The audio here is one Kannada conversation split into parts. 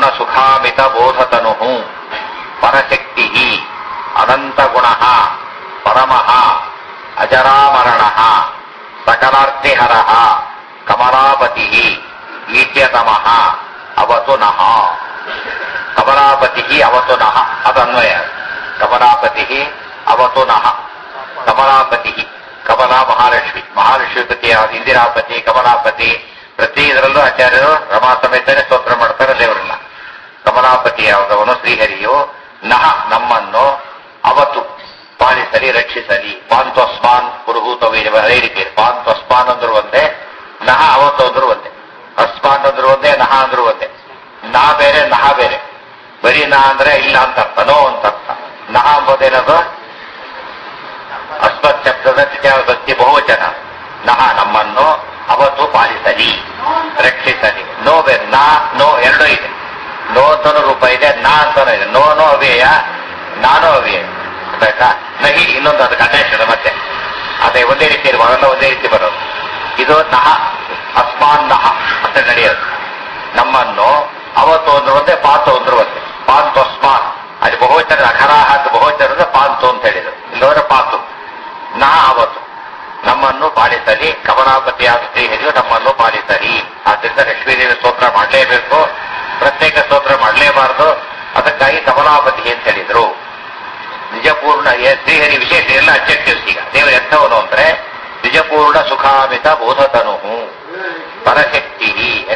ಗುಣ ಸುಖಾಮಿತ ಬೋಧತನು ಪರಶಕ್ತಿ ಅನಂತ ಗುಣ ಪರಮಃ ಅಜರಾಮರಣ ಸಕಲಾರ್ತಿಹರ ಕಮಲಾಪತಿ ಈಟ್ಯತಮಃ ಅವತು ನಃ. ಕಮಲಾಪತಿ ಅವತು ನಃ ಅದನ್ವಯ. ಕಮಲಾಪತಿ ಅವತು ನಃ. ಕಮಲಾಪತಿ ಕಮಲಾ ಮಹಾಲಕ್ಷ್ಮಿ, ಮಹಾಲಕ್ಷ್ಮೀಪತಿಯಾದ ಇಂದಿರಾಪತಿ, ಕಮಲಾಪತಿ. ಪ್ರತಿ ಇದರಲ್ಲೂ ಆಚಾರ್ಯರು ರಮಾ ಸಮೇತನೇ ಸ್ತೋತ್ರ ಮಾಡ್ತಾರೆ ದೇವರನ್ನ. ಕಮಲಾಪತಿಯಾದವನು ಶ್ರೀಹರಿಯು ನಹ ನಮ್ಮನ್ನು ಅವತು ಪಾಲಿಸಲಿ, ರಕ್ಷಿಸಲಿ. ಪಾಂತ್ವಸ್ಮಾನ್ ಪುರುಹೂತವೇ ಅದೇ ರೀತಿ ಪಾಂತ್ವಸ್ಮಾನ್ ಅಂದ್ರು ಒಂದೇ, ನಹ ಅವತ್ತು ಅಂದ್ರು ಒಂದೇ. ಅಸ್ಮಾನ್ ಅಂದ್ರು ಒಂದೇ, ನಹ ಅಂದ್ರು ಒಂದೇ. ನಾ ಬೇರೆ ನಹ ಬೇರೆ. ಬರೀ ನಾ ಅಂದ್ರೆ ಇಲ್ಲ ಅಂತ ಅರ್ಥ, ನೋ ಅಂತ ಅರ್ಥ. ನಹ ಅಂಬೋದೇನದು ಅಸ್ಮತ್ ಶಬ್ದದ ಭಕ್ತಿ ಬಹುವಚನ. ನಹ ನಮ್ಮನ್ನು ಅವತ್ತು ಪಾಲಿಸಲಿ, ರಕ್ಷಿಸಲಿ. ನೋ ಬೇರೆ, ನಾ ನೋ ಎರಡೂ ಇದೆ. ನೋ ಅಂತನೂ ರೂಪ ಇದೆ, ನಾ ಅಂತಾನೂ ಇದೆ. ನೋ ಅವ್ಯಯ, ನಾನು ಅವ್ಯಯ. ಬೇಕಾ ನಹಿ ಇನ್ನೊಂದು ಅದಕ್ಕೆ ಅಟ್ಯಾಚ್ ಮತ್ತೆ ಅದೇ ಒಂದೇ ರೀತಿ ಇರುವಾಗೆಲ್ಲ ಒಂದೇ ರೀತಿ ಬರೋದು. ಇದು ನಹ ಅಸ್ಮಾನ್ ನಹ ಅಂತ ನಡೆಯೋದು. ನಮ್ಮನ್ನು ಅವತ್ತು ಅಂದ್ರು ಒಂದೇ, ಪಾತು ಅಂದ್ರು ಒಂದೇ. ಪಾಂತು ಅಸ್ಮಾನ್ ಅಲ್ಲಿ ಬಹುವಚನ ಅಖರಾಹ ಅಂತ ಬಹುವಚನದ ಪಾಂತು ಅಂತ ಹೇಳಿದ್ರು. ಇಲ್ಲವರೆ ಪಾತು. ನಹ ಅವತ್ತು ನಮ್ಮನ್ನು ಪಾಲಿಸಲಿ. ಕಮಲಾಪತಿಯಾದ ಶ್ರೀಹರಿಯು ನಮ್ಮನ್ನು ಪಾಲಿಸಲಿ. ಆದ್ರಿಂದ ಲಕ್ಷ್ಮೀದೇವಿ ಸ್ತೋತ್ರ ಮಾಡಲೇಬೇಕು, ಪ್ರತ್ಯೇಕ ಸ್ತೋತ್ರ ಮಾಡಲೇಬಾರದು. ಅದಕ್ಕಾಗಿ ಕಮಲಾಪತಿ ಅಂತ ಹೇಳಿದ್ರು. ನಿಜಪೂರ್ಣ ಶ್ರೀಹರಿ ವಿಶೇಷ ಎಲ್ಲ ಅಬ್ಜೆಕ್ಟಿವ್ಸ್. ಈಗ ದೇವರ ಅರ್ಥವನು ಅಂದ್ರೆ ನಿಜಪೂರ್ಣ ಸುಖಾಮಿತ ಬೋಧತನು ಪರಶಕ್ತಿ. ಏನ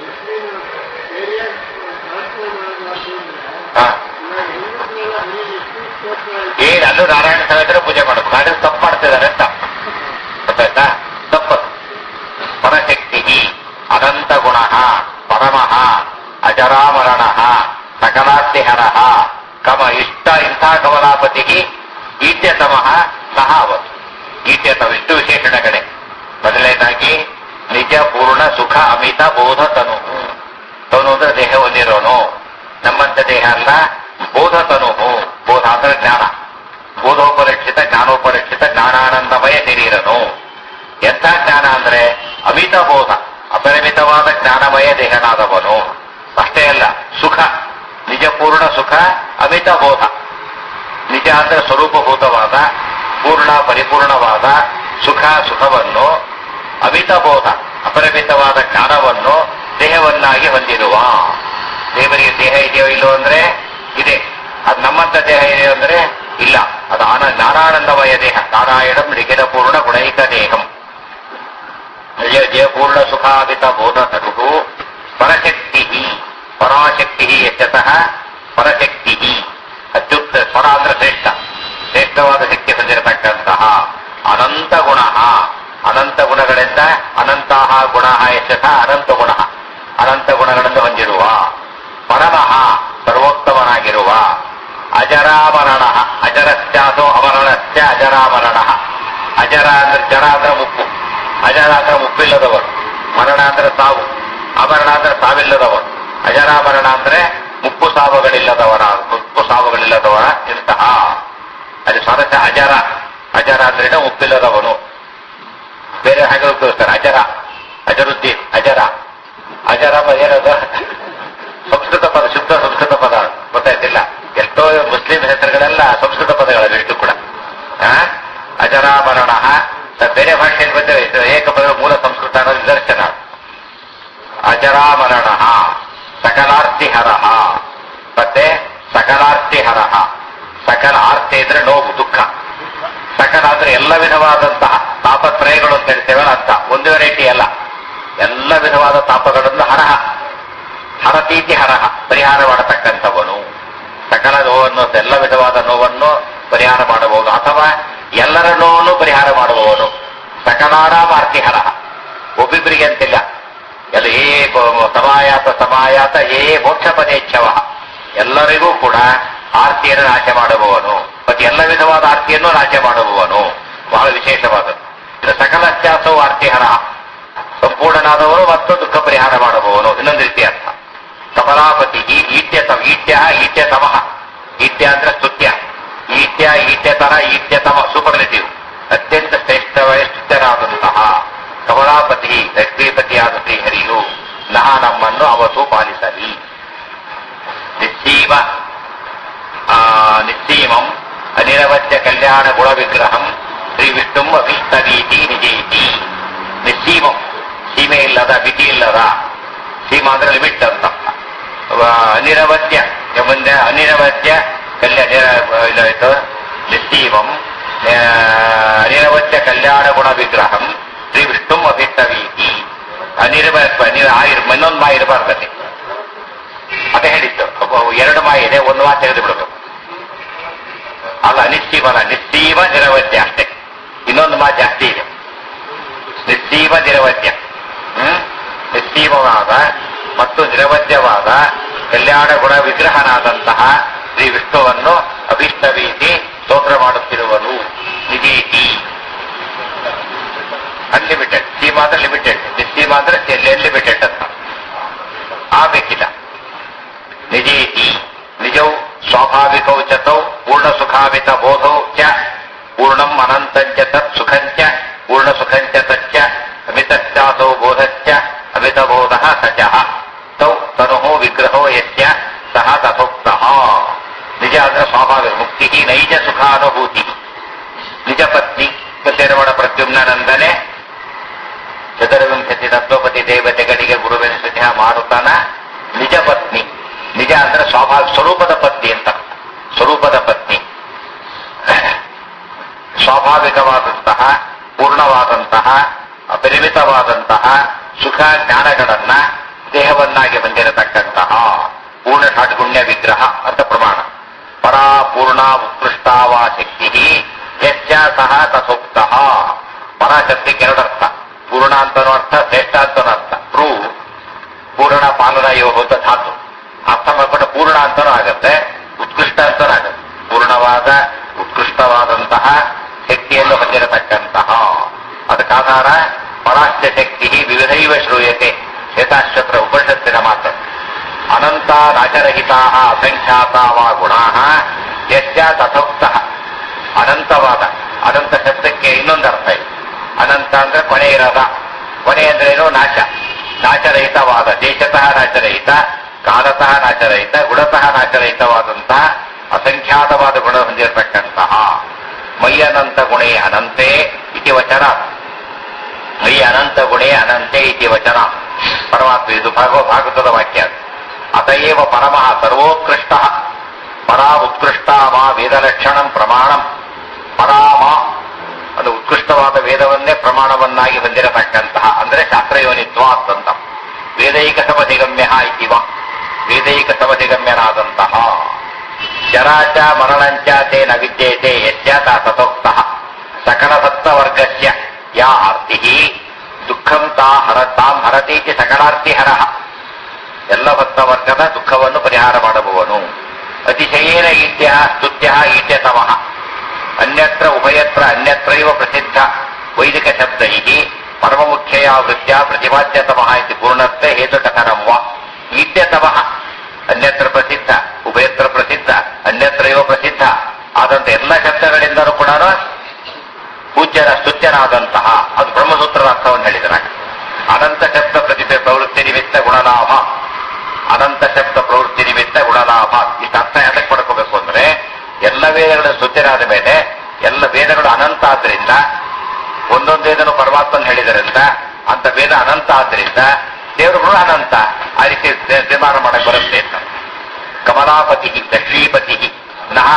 ಅಲ್ಲೂ ನಾರಾಯಣ ಸಮೇತರ ಪೂಜೆ ಮಾಡಬೇಕು. ಹಾಗೆ ತಪ್ಪು ಮಾಡ್ತಿದ್ದಾರೆ ಅಂತ ಗೊತ್ತಾಯ್ತಾ? ತಪ್ಪದು. ಪರಶಕ್ತಿ ಅನಂತ ಗುಣ ಪರಮಃ ಅಜರಾಮರಣ ಸಕಲಾರ್ತಿಹರ ಕಮ ಇಷ್ಟ. ಇಂಥ ಕಮಲಾಪತಿಗೆ ಈಟ್ಯತಮಃ ಸಹ ಅವತ್ತು. ಈಟ್ಯತಮ ಇಷ್ಟು ವಿಶೇಷಣಗಳೇ. ಮೊದಲನೇದಾಗಿ ನಿಜ ಪೂರ್ಣ ಸುಖ ಅಮಿತ ಬೋಧ ತನು. ತನು ಅಂದ್ರೆ ದೇಹ ಹೊಂದಿರೋನು, ನಮ್ಮಂತ ದೇಹ ಅಲ್ಲ. ಬೋಧ ತನು, ಬೋಧ ಅಂದ್ರೆ ಜ್ಞಾನ. ಬೋಧೋಪರಕ್ಷಿತ ಜ್ಞಾನೋಪರಕ್ಷಿತ ಜ್ಞಾನಾನಂದಮಯ ಶರೀರನು. ಎಂಥ ಜ್ಞಾನ ಅಂದ್ರೆ ಅಮಿತ ಬೋಧ, ಅಪರಿಮಿತವಾದ ಜ್ಞಾನಮಯ ದೇಹನಾದವನು. ಅಷ್ಟೇ ಅಲ್ಲ, ಸುಖ ನಿಜ ಪೂರ್ಣ ಸುಖ ಅಮಿತ ಬೋಧ. ನಿಜ ಅಂದ್ರೆ ಸ್ವರೂಪಭೂತವಾದ ಪೂರ್ಣ ಪರಿಪೂರ್ಣವಾದ ಸುಖವನ್ನು, ಅಮಿತ ಬೋಧ ಅಪರಿಮಿತವಾದ ಜ್ಞಾನವನ್ನು ದೇಹವನ್ನಾಗಿ ಹೊಂದಿರುವ. ದೇವರಿಗೆ ದೇಹ ಇದೆಯೋ ಇಲ್ಲೋ ಅಂದ್ರೆ ಇದೆ. ಅದು ನಮ್ಮಂತ ದೇಹ ಇದೆಯೋ ಅಂದ್ರೆ ಇಲ್ಲ. ಅದು ಜ್ಞಾನಾನಂದಮಯ ದೇಹ. ನಾರಾಯಣಂ ನಿಖಿಲ ಪೂರ್ಣ ಗುಣೈಕ ದೇಹಂ. ಜಯಪೂರ್ಣ ಸುಖಾಮಿತ ಬೋಧ ತನು ಪರಶಕ್ತಿ. ಪರಾಶಕ್ತಿ ಯಶತಃ ಪರಶಕ್ತಿ. ಅತ್ಯುಕ್ತ ಸ್ವರ ಅಂದ್ರೆ ಶ್ರೇಷ್ಠ, ಶ್ರೇಷ್ಠವಾದ ಶಕ್ತಿ ಹೊಂದಿರತಕ್ಕಂತಹ ಅನಂತ ಗುಣ. ಅನಂತ ಗುಣಗಳಿಂದ ಅನಂತಹ ಗುಣ ಯಶಃ ಅನಂತ ಗುಣ. ಅನಂತ ಗುಣಗಳನ್ನು ಹೊಂದಿರುವ ಪರಮಃ ಸರ್ವೋತ್ತಮನಾಗಿರುವ ಅಜರಾಮರಣ. ಅಜರಶ್ಚಾಸೋ ಅಮರಣಶ್ಚ ಅಜರಾಮರಣ. ಅಜರ ಅಂದ್ರೆ ಜರ ಅಂದ್ರೆ ಮುಪ್ಪು. ಅಜರ ಅಂದ್ರೆ ಮುಪ್ಪಿಲ್ಲದವರು. ಮರಣ ಅಂದ್ರೆ ಸಾವು. ಅಮರಣ ಅಂದ್ರೆ ಸಾವಿಲ್ಲದವರು. ಅಜರಾಮರಣ ಅಂದ್ರೆ ಮುಪ್ಪು ಸಾವುಗಳಿಲ್ಲದವರ ಇಂತಹ. ಅಲ್ಲಿ ಸ್ವರಸ ಅಜರ. ಅಜರ ಅಂದ್ರೆ ಮುಪ್ಪಿಲ್ಲದವನು. ಬೇರೆ ಹಾಗೆ ಉಪಯೋಗಿಸ್ತಾರೆ. ಅಜರ, ಅಜರುದ್ದೀನ್, ಅಜರ. ಅಜರ ಏನದು ಸಂಸ್ಕೃತ ಪದ, ಶುದ್ಧ ಸಂಸ್ಕೃತ ಪದ. ಗೊತ್ತಾಯ್ತಿಲ್ಲ? ಎಷ್ಟೋ ಮುಸ್ಲಿಂ ಹೆಸರುಗಳೆಲ್ಲ ಸಂಸ್ಕೃತ ಪದಗಳು ಇಷ್ಟು ಕೂಡ. ಅಜರಾಮರಣ ಬೇರೆ ಭಾಷೆಯಲ್ಲಿ ಬಂದರೆ ಏಕಪದ ಮೂಲ ಸಂಸ್ಕೃತ ಅನ್ನೋದು ನಿದರ್ಶನ. ಅಜರಾಮರಣ ಸಕಲಾರ್ತಿಹರ. ಮತ್ತೆ ಸಕಲಾರ್ತಿಹರ. ಸಕಲ ಆರ್ತಿ ಅಂದ್ರೆ ನೋವು, ದುಃಖ. ಸಕಲ ಅಂದ್ರೆ ಎಲ್ಲ ವಿಧವಾದಂತಹ ತಾಪತ್ರಯಗಳು ಅಂತ ಹೇಳ್ತೇವಲ್ಲ ಅಂತ. ಒಂದು ವೆರೈಟಿ ಅಲ್ಲ, ಎಲ್ಲ ವಿಧವಾದ ತಾಪಗಳನ್ನು ಹರಹ. ಹರತೀತಿ ಹರಹ, ಪರಿಹಾರ ಮಾಡತಕ್ಕಂಥವನು. ಸಕಲ ನೋವನ್ನು, ಎಲ್ಲ ವಿಧವಾದ ನೋವನ್ನು ಪರಿಹಾರ ಮಾಡಬಹುದು, ಅಥವಾ ಎಲ್ಲರ ನೋವನ್ನು ಪರಿಹಾರ ಮಾಡುವವನು. ಸಕಲಾರಾಮಾರ್ತಿಹರ. ಒಬ್ಬಿಬ್ಬರಿಗೆ ಅಂತಿಲ್ಲ. ಎಲ್ಲ ಸಮಾಯಾತ ಮೋಕ್ಷ ಪದೇಚ್ಛವ. ಎಲ್ಲರಿಗೂ ಕೂಡ ಆರ್ತಿಯನ್ನು ನಾಶ ಮಾಡುವವನು. ಮತ್ತೆ ಎಲ್ಲ ವಿಧವಾದ ಆರ್ತಿಯನ್ನು ನಾಶ ಮಾಡುವವನು. ಬಹಳ ವಿಶೇಷವಾದದ್ದು. ಇದು ಸಕಲಶ್ಚಾಸವು ಆರ್ತಿಹರ. ಸಂಪೂರ್ಣನಾದವರು ಮತ್ತು ದುಃಖ ಪರಿಹಾರ ಮಾಡುವವನು. ಇನ್ನೊಂದು ರೀತಿ ಅರ್ಥ. ಕಮಲಾಪತಿ ಈಟ್ಯತಮಃ. ಈಟ್ಯ ಅಂದ್ರೆ ಸ್ತುತ್ಯ. ಈಟ್ಯತರ ಈಟ್ಯತಮ ಸೂಪರ್ಲೇಟಿವ್. ಅತ್ಯಂತ ಶ್ರೇಷ್ಠರಾದಂತಹ ಕಮಲಾಪತಿ ಲಕ್ಷ್ಮೀಪತಿಯಾದ ಶ್ರೀಹರಿಯು ನಮ್ಮನ್ನು ಅವತ್ತು ಪಾಲಿಸಲಿ. ಕಲ್ಯಾಣ ಗುಣ ವಿಗ್ರಹಂ ಶ್ರೀ ವಿಷ್ಣುಂ ಅಭಿಷ್ಟವೀತಿ ನಿಜೇತಿ. ನಿಸ್ಸೀಮಂ, ಸೀಮೆ ಇಲ್ಲದ, ಮಿತಿ ಇಲ್ಲದ. ಸೀಮಾ ಅಂದ್ರೆ ಲಿಮಿಟ್ ಅಂತ. ಅನಿರವಧ್ಯ, ಮುಂದೆ ಅನಿರವಧ್ಯ ಇದಾಯ್ತು. ನಿಸ್ಸೀಮಂ ಅನಿರವಧ್ಯ ಕಲ್ಯಾಣ ಗುಣ ವಿಗ್ರಹಂ ಶ್ರೀ ವಿಷ್ಣುಂ ಅಭಿಷ್ಟವೀತಿ. ಇನ್ನೊಂದು ಮಾಯ ಇರಬಾರ್ದಲ್ಲಿ. ಅದೇ ಹೇಳಿದ್ದು, ಎರಡು ಮಾಯ ಇದೆ, ಒಂದು ಮಾತು ತೆಗೆದು ಬಿಡಬೇಕು. ಅಲ್ಲ, ನಿಸ್ಸೀಮನ, ನಿಸ್ಸೀಮ ನಿರವಧ್ಯ ಅಷ್ಟೇ. ಇನ್ನೊಂದು ಮಾತು ಜಾಸ್ತಿ ಇದೆ, ನಿಸ್ಸೀಮ ನಿರವಧ್ಯ. ನಿಸ್ಸೀಮವಾದ ಮತ್ತು ನಿರವಧ್ಯವಾದ ಕಲ್ಯಾಣ ಗುಣ ವಿಗ್ರಹನಾದಂತಹ ಶ್ರೀ ವಿಷ್ಣುವನ್ನು ಅಭಿಷ್ಟವೀತಿ ಸ್ತೋತ್ರ ಮಾಡುತ್ತಿರುವನು. ನಿಜೇತಿ ಅನ್ಲಿಮಿಟೆಡ್. ಸೀಮಾ ಅಂದ್ರೆ ಲಿಮಿಟೆಡ್, ನಿಸ್ಸೀಮ ಅಂದ್ರೆ ಅನ್ಲಿಮಿಟೆಡ್ ಅಂತ ಆಗಬೇಕಿಲ್ಲ. ನಿಜೇತಿ ನಿಜೌ ಸ್ವಾಭಾವಿಕೌ ಚತೌ ಪೂರ್ಣ ಸುಖಾವಿತ ಬೋಧೌ ಚ ಪೂರ್ಣಂ ಅನಂತಂಚ ತತ್ ಸುಖಂಚ ಪೂರ್ಣ ಸುಖಂಚ ತಚ್ಚ ಅಮಿತಶ್ಚಾಸೌ ಬೋಧಶ್ಚ ಅಮಿತಬೋಧ ಸಚಃ ತೌ ತನುಃ ವಿಗ್ರಹೋ ಯಸ್ಯ ಸಹ ತಥೋಕ್ತಃ. ನಿಜ ಅಂದ್ರೆ ಸ್ವಾಭಾವಿಕ ಮುಕ್ತಿ, ನೈಜ ಸುಖಾನುಭೂತಿ. ನಿಜ ಪತ್ನಿ ರಮಣ ಪ್ರದ್ಯುಮ್ನಂದನೆ ಚತುರ್ವಿಂಶತಿ ತತ್ವಪತಿ ದೇವತೆಗಳಿಗೆ ಗುರುವೆನಿಸಿದ ಮಾರುತನ ನಿಜ ಪತ್ನಿ. ನಿಜ ಅಂದ್ರೆ ಸ್ವಾಭಾವಿಕ ಸ್ವರೂಪದ ಪತ್ನಿ ಅಂತ. ಸ್ವರೂಪದ ಪತ್ನಿ ಸ್ವಾಭಾವಿಕವಾದಂತಹ ಪೂರ್ಣವಾದಂತಹ ಪರಿಮಿತವಾದಂತಹ ಸುಖ ಜ್ಞಾನಗಳನ್ನ ದೇಹವನ್ನಾಗಿ ಹೊಂದಿರತಕ್ಕಂತಹ ಪೂರ್ಣ ಷಡ್ಗುಣ್ಯ ವಿಗ್ರಹ ಅಂತ ಪ್ರಮಾಣ. ಪರಾಪೂರ್ಣ ಉತ್ಕೃಷ್ಟಾವಾ ಶಕ್ತಿ ಯಶ್ಚ ಸಹ ತಥೋಕ್ತಃ. ಪರಾಶಕ್ತಿಗೆ ಎರಡರ್ಥ, ಪೂರ್ಣ ಅಂತನೂ ಅರ್ಥ, ಶ್ರೇಷ್ಠ ಅಂತನೂ ಅರ್ಥ. ಪೂರ್ಣ ಪಾಲನ ಯೋಗದ ಧಾತು ಅರ್ಥ ಮಾಡ್ಕೊಂಡು ಪೂರ್ಣ ಅಂತನೂ ಆಗತ್ತೆ, ಉತ್ಕೃಷ್ಟ ಅಂತನೂ ಆಗತ್ತೆ. ಪೂರ್ಣವಾದ ಉತ್ಕೃಷ್ಟವಾದಂತಹ ಶಕ್ತಿಯನ್ನು ಹೊಂದಿರತಕ್ಕಂತಹ. ಅದಕ್ಕಾಧಾರ ಪರಾಶ್ಯ ಶಕ್ತಿ ವಿವಿಧೈವ ಶ್ರೂಯತೆ. ಶ್ವೇತಾಶ್ವತ್ರ ಉಪನಿಷತ್ತಿನ ಮಾತು. ಅನಂತ ರಾಜರಹಿತಾ ಅಸಂಖ್ಯಾತಾವ ಗುಣಾ ಯಶ್ಚ ತಥೋಕ್ತಃ. ಅನಂತವಾದ, ಅನಂತ ಶಬ್ದಕ್ಕೆ ಇನ್ನೊಂದು ಅರ್ಥ ಇದೆ. ಅನಂತ ಅಂದ್ರೆ ಕೊನೆ ಇರದ. ಕೊನೆ ಅಂದ್ರೇನು? ನಾಶ. ನಾಶರಹಿತವಾದ, ದೇಶತಃ ನಾಶರಹಿತ, ಕಾಲತಃ ನಾಶರಹಿತ, ಗುಣತಃ ನಾಶರಹಿತವಾದಂತಹ ಅಸಂಖ್ಯಾತವಾದ ಗುಣ ಹೊಂದಿರತಕ್ಕಂತಹ. ಮೈ ಅನಂತ ಗುಣೇ ಅನಂತೆ ಇತಿ ವಚನ. ಮೈ ಅನಂತ ಗುಣೇ ಅನಂತೆ ಇತಿ ವಚನ. ಪರಮಾತ್ಮ, ಇದು ಭಾಗವತದ ವಾಕ್ಯ. ಅತಯೇವ ಪರಮಃ ಸರ್ವೋತ್ಕೃಷ್ಟ. ಪರಾ ಉತ್ಕೃಷ್ಟ ಮಾ ವೇದಲಕ್ಷಣಂ ಪ್ರಮಾಣಂ. ಪರಾಮ ಅದು ಉತ್ಕೃಷ್ಟವಾದ ವೇದವನ್ನೇ ಪ್ರಮಾಣವನ್ನಾಗಿ ಹೊಂದಿರತಕ್ಕಂತಹ, ಅಂದ್ರೆ ಶಾಸ್ತ್ರಯೋನಿತ್ವ ಅಂತ. ವೇದೈಕ ಸಮಧಿಗಮ್ಯ ಇವ, ವೇದೈಕ ಸಮಧಿಗಮ್ಯನಾದಂತಹ. ಜರಾಚ ಮರಣಂಚ ತೇನ ವಿದ್ಯೇತೆ ಯಸ್ಯ ತಥೋಕ್ತಃ. ಸಕಲ ಸತ್ವರ್ಗಸ್ಯ ಯಾ ಆರ್ತಿ ದುಃಖಂ ತಾಂ ಹರತೀತಿ ಸಕಲಾರ್ತಿ ಹರಃ. ಎಲ್ಲ ಭಕ್ತವರ್ಗದ ದುಃಖವನ್ನು ಪರಿಹಾರ ಮಾಡುವವನು. ಅತಿಶಯೇನ ಈಟ್ಯ ಸ್ತುತ್ಯ ಈಟ್ಯತಮಃ. ಅನ್ಯತ್ರ ಉಭಯತ್ರ ಅನ್ಯತ್ರೈವ ಪ್ರಸಿದ್ಧ ವೈದಿಕ ಶಬ್ದೈ ಪರಮಮುಖ್ಯಯ ವೃತ್ಯ ಪ್ರತಿಪಾದ್ಯತಮಃ ಇತಿ ಪೂರ್ಣತ್ವ ಹೇತುಟಕರಂ. ಈಟ್ಯತಮಃ ಅನ್ಯತ್ರ ಪ್ರಸಿದ್ಧ, ಉಭಯತ್ರ ಪ್ರಸಿದ್ಧ, ಅನ್ಯತ್ರೈವ ಪ್ರಸಿದ್ಧ ಆದಂತ ಎಲ್ಲ ಶಬ್ದಗಳಿಂದಲೂ ಕೂಡ ಪೂಜ್ಯರ ಸ್ತುತ್ಯನಾದಂತಹ. ಅದು ಬ್ರಹ್ಮಸೂತ್ರದ ಅರ್ಥವನ್ನು ಹೇಳಿದನಾಗ. ಅನಂತ ಶಬ್ದ ಪ್ರವೃತ್ತಿ ನಿಮಿತ್ತ ಗುಣಲಾಭ. ಅನಂತ ಶಬ್ದ ಪ್ರವೃತ್ತಿ ನಿಮಿತ್ತ ಗುಣಲಾಭ. ಇಷ್ಟು ಅರ್ಥ ಯಾತಕ್ಕೆ ಪಡ್ಕೋಬೇಕು ಅಂದ್ರೆ, ಎಲ್ಲ ವೇದಗಳ ಸ್ತುತ್ಯರಾದ ಮೇಲೆ ಎಲ್ಲ ವೇದಗಳು ಅನಂತ ಆದ್ರಿಂದ, ಒಂದೊಂದು ವೇದನು ಪರಮಾತ್ಮನ ಹೇಳಿದರಿಂದ ಅಂತ ವೇದ ಅನಂತ ಆದ್ರಿಂದ ದೇವರುಗಳು ಅನಂತ. ಆ ರೀತಿ ತೀರ್ಮಾನ ಮಾಡಕ್ ಬರುತ್ತೆ ಅಂತ. ಕಮಲಾಪತಿ ಲಕ್ಷ್ಮೀಪತಿ ನಹ.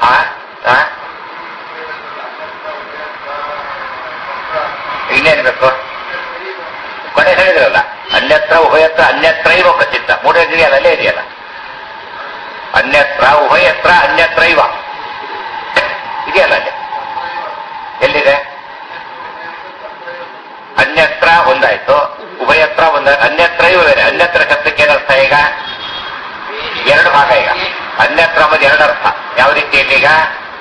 ಇನ್ನೇನ್ ಬೇಕು? ಕೊನೆ ಹೇಳಿದ್ರಲ್ಲ, ಅನ್ಯತ್ರ ಉಭಯತ್ರ ಅನ್ಯತ್ರೈವ ಪ್ರಸಿದ್ಧ. ಮೂರೇ ಇದೆಯಲ್ಲ, ಅಲ್ಲೇ ಇದೆಯಲ್ಲ. ಅನ್ಯತ್ರ ಉಭಯತ್ರ ಅನ್ಯತ್ರೈವ ಇದೆಯಲ್ಲ, ಅಲ್ಲೇ ಎಲ್ಲಿದೆ? ಅನ್ಯತ್ರ ಒಂದಾಯ್ತು, ಉಭಯತ್ರ ಒಂದಾಯ್ತು, ಅನ್ಯತ್ರೈವ ಬೇರೆ. ಅನ್ಯತ್ರ ಶಬ್ದಕ್ಕೆ ಏನರ್ಥ? ಈಗ ಎರಡು ಭಾಗ. ಈಗ ಅನ್ಯತ್ರ ಮತ್ತು ಎರಡರ್ಥ. ಯಾವ ರೀತಿಯಲ್ಲಿ? ಈಗ